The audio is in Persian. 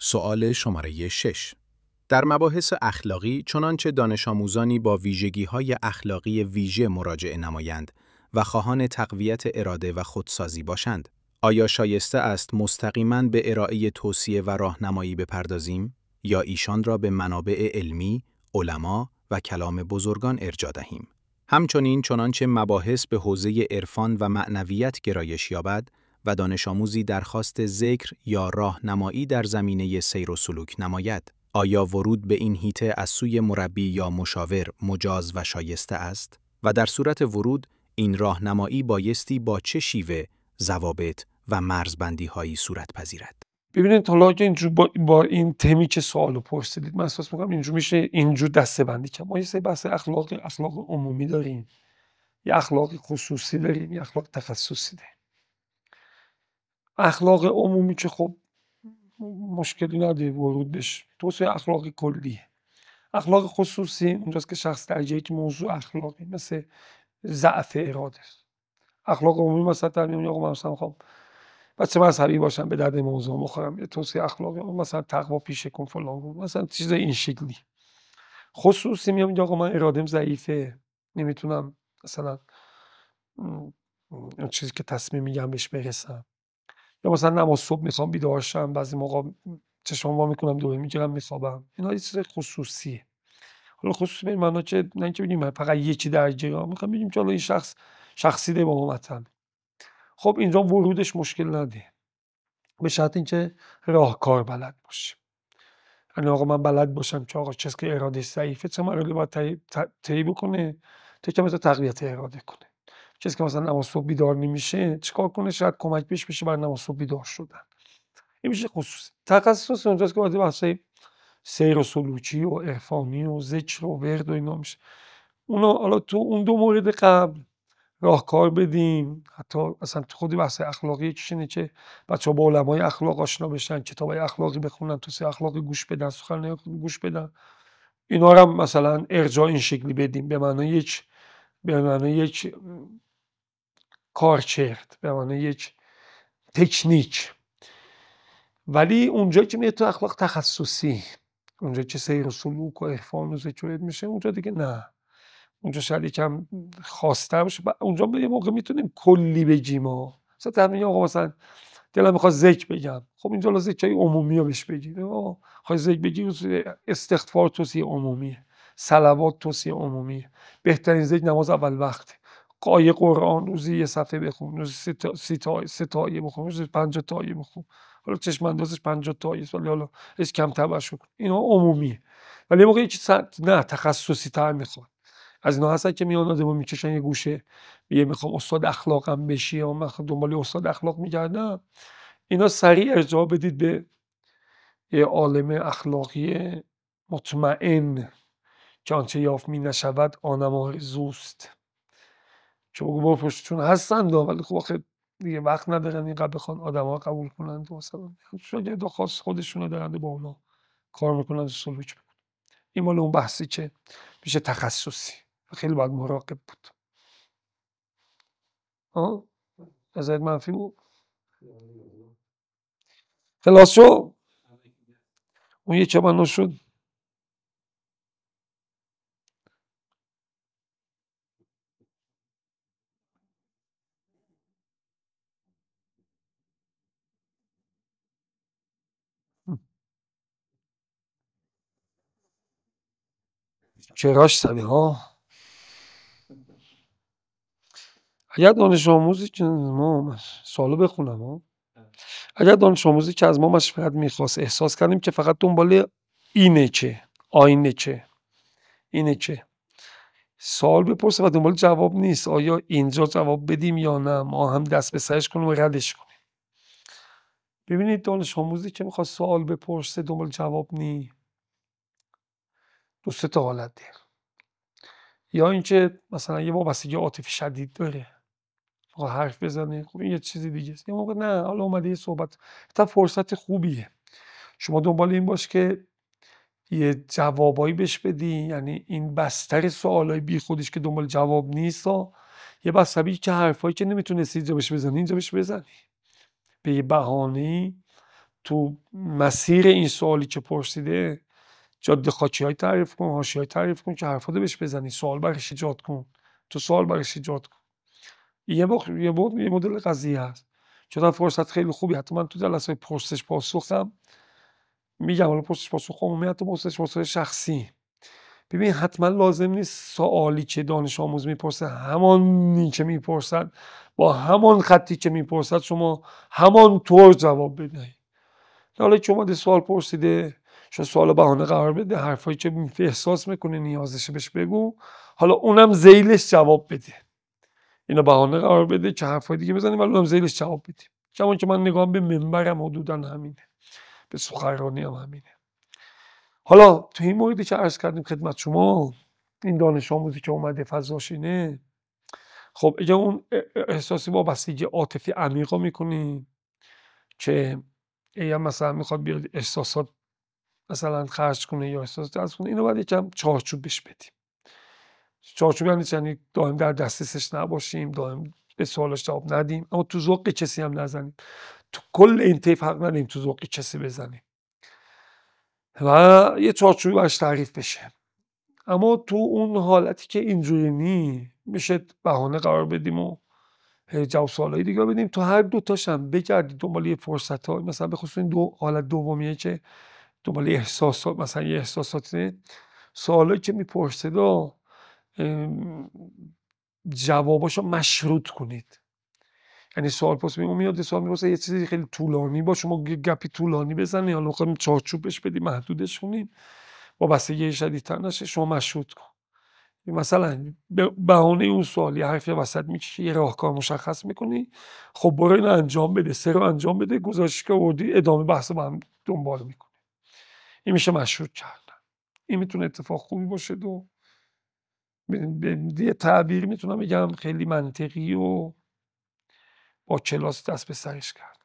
سوال شماره 6. در مباحث اخلاقی چنانچه دانش آموزانی با ویژگی‌های اخلاقی ویژه مراجعه نمایند و خواهان تقویت اراده و خودسازی باشند، آیا شایسته است مستقیماً به ارائه توصیه و راهنمایی بپردازیم یا ایشان را به منابع علمی، علما و کلام بزرگان ارجاع دهیم؟ همچنین چنانچه مباحث به حوزه عرفان و معنویت گرایش یابد و دانش آموزی درخواست ذکر یا راهنمایی در زمینه سیر و سلوک نماید، آیا ورود به این حیطه از سوی مربی یا مشاور مجاز و شایسته است؟ و در صورت ورود، این راهنمایی بایستی با چه شیوه، ضوابط و مرزبندی‌هایی صورت پذیرد؟ ببینید حالا که اینجور با این تمی که سوالو پرسیدید، من احساس می‌کنم اینجور میشه اینجور دسته‌بندی کرد. ما یه سری بحث اخلاق عمومی داریم، یه اخلاق خصوصی داریم، یه اخلاق تخصصی داریم. اخلاق عمومی که خب مشکلی نداره ورود بشه، توسعه اخلاق کلیه. اخلاق خصوصی اونجاست که شخص در یک موضوع اخلاقی مثل ضعف اراده است. اخلاق عمومی مثلا در میون آقا مثلا خب بچه مذهبی باشن به درد موضوع بخورم، یه توصیه اخلاقی مثلا تقوا پیشه کن فلان کن، مثلا چیز این شکلی. خصوصی میام اینجا آقا من ارادم ضعیفه، نمیتونم مثلا اون چیزی که تصمیم میگم بهش برسم، یا مثلا نماز صبح میخوام بیدار شم، بعضی موقع چشمام وا میکنم دوباره میگیرم میخوابم. اینا یه چیز خصوصیه. حالا خصوصی به این معنا که نه اینکه بگیم فقط یکی در جریان، میخوام بگیم که حالا این شخصی ده با مطلب. خب اینجا ورودش مشکل نده، به شرط اینکه راهکار بلد باشیم. یعنی آقا من بلد باشم که آقا کسی که ارادهش ضعیفه چه مراحلی باید طی بکنه تا که مثلا تقویت اراده کنه. کسی که مثلا نماز صبح بیدار نمیشه چیکار کنه؟ شاید کمک بهش بشه برای نماز صبح بیدار شدن. این میشه خصوصی. تخصص اونجاست که وارد بحث‌های سیر و سلوکی و عرفانی و ذکر و ورد و اینا میشه. اونا حالا تو اون دو مورد قبل راهکار بدیم، حتی مثلا تو خود بحث اخلاقی یکیش اینه که بچه‌ها با علمای اخلاق آشنا بشن، کتابای اخلاقی بخونن، توصیه اخلاقی گوش بدن، سخنرانی گوش بدن. اینا رو هم مثلا ارجاع این شکلی بدیم به معنای یک کارچرت، به معنای یک تکنیک. ولی اونجایی که میاد تو اخلاق تخصصی، اونجا که سیر و سلوک و عرفان و ذکر میشه، اونجا دیگه نه. اونجا شاید یکم خاص‌تر باشه. اونجا به یه موقع میتونیم کلی بگیم ها. مثلا تمرین آقا مثلا دلم میخواد ذکر بگم، خب اینجا لازم ذکرای عمومی رو بهش بگیم. آقا خواهی ذکر بگی، استغفار توصیه عمومیه، صلوات توصیه عمومیه، بهترین ذکر نماز اول وقت، قایه قرآن روزی یه صفحه بخون، روزی 3 تا آیه بخون، روزی 50 تا آیه بخون. حالا چشم اندازش 50 تا آیه، ولی حالا هیچ کمتر باشه کن. اینا عمومیه. ولی یه موقع یه چیز نه تخصصی تر میخواد. از اینا هستن که میان آدمو میکشن یه گوشه، میگه میخوام استاد اخلاقم بشی یا من دنبال استاد اخلاق میگردم. اینا سریع ارجاع بدید به یه عالم اخلاقی مطمئن که آنچه یافت می نشود آنم آرزوست. که بگو بپرس چون هستن ولی خب آخه دیگه وقت ندارن اینقدر بخوان آدم‌ها قبول کنن. مثلا شاگرد خاص خودشونو دارن با اونا کار میکنن، سلوک میکنن. این مال اون بحثی که میشه تخصصی، خیلی باید مراقب بود. نظرت منفی بود؟ خلاص شو اون یه چمن شد. چراش زدی ها. اگر دانش آموزی که ما سوالو بخونم ها، اگر دانش آموزی که از ما مشورت میخواست احساس کردیم که فقط دنبال اینه که سوال بپرسه و دنبال جواب نیست، آیا اینجا جواب بدیم یا نه، ما هم دست به سرش کنیم و ردش کنیم. ببینید دانش آموزی که میخواد سوال بپرسه دنبال جواب نی، 2-3 تا حالت داره. یا اینکه مثلا یه وابستگی عاطفی شدید داره، حرف بزنه، خب این یه چیزی دیگه است. یه موقع نه، حالا اومده یه صحبت، تا فرصت خوبیه شما دنبال این باش که یه جوابایی بهش بدی، یعنی این بستر سوالای بی خودش که دنبال جواب نیست یه بستری که حرفایی که نمیتونستی اینجا بهش بزنی اینجا بهش بزنی، به یه بهانه‌ای تو مسیر این سوالی که پرسیده جاده خاکی‌های تعریف کن، حاشیه‌های تعریف کن که حرفاتو بهش بزنی، سوال براش ایجاد کن، تو سوال براش ایجاد کن. یه مدل قضیه هست. چون فرصت خیلی خوبی، حتی من تو جلسه پرسش پاسخم میگم، حالا پرسش پاسخ عمومی، حتی پرسش پاسخ شخصی، ببین حتما لازم نیست سوالی که دانش آموز میپرسه همانی که میپرسد با همان خطی که میپرسد شما همان طور جواب بدهید. حالا که اومده سوال پرسیده، شما سوال بهانه قرار بده، حرفایی که احساس میکنه نیازشه بهش بگو، حالا اونم ذیلش جواب بده. اینا بهانه قرار بده که حرفای دیگه بزنیم ولی اونم ذیلش جواب بدیم. کما که من نگام به منبرم حدودا همینه، به سخنرانی هم همینه. حالا تو این موردی که عرض کردیم خدمت شما، این دانش آموزی که اومده فضاش اینه، خب اگه اون احساسی وابستگی عاطفی عمیقا میکنی که یا مثلا میخواد بیاد احساسات مثلا خرج کنه یا احساسات جذب کنه، اینو باید یکم چارچوب بهش بدیم. چارچوب یعنی دائم در دسترسش نباشیم، دائم به سوالش جواب ندیم، اما تو ذوق کسی هم نزنیم. تو کل این طیف حق نداریم تو ذوق کسی بزنیم و یه چارچوبی براش تعریف بشه. اما تو اون حالتی که اینجوری نی، میشه بهانه قرار بدیم و جواب سوالای دیگه بدیم. تو هر دو تاشم بگردید دنبال یه فرصت‌ها، مثلا به خصوص این دو حالت دومیه که دنبال احساسات، مثلا یه احساساته، سوالایی که میپرسه دا جواباشو مشروط کنید. یعنی سوال پرسید میاد سوال میپرسه یه چیزی خیلی طولانی با شما گپی طولانی بزنی، حالا میخوایم چارچوبش بدی، محدودش کنیم، وابستگی شدیدتر نشه، شما مشروط کن. مثلا به بهانه اون سوال یه حرفی وسط میکشی، یه راهکار مشخص میکنی، خب برو اینو انجام بده، 3 رو انجام بده، گزارشی که آوردی ادامه بحث با هم دنبال میکنی. این میشه مشروط کردن. این میتونه اتفاق خوبی باشه و یه تعبیر میتونم بگم خیلی منطقی و با کلاس دست به سرش کرد.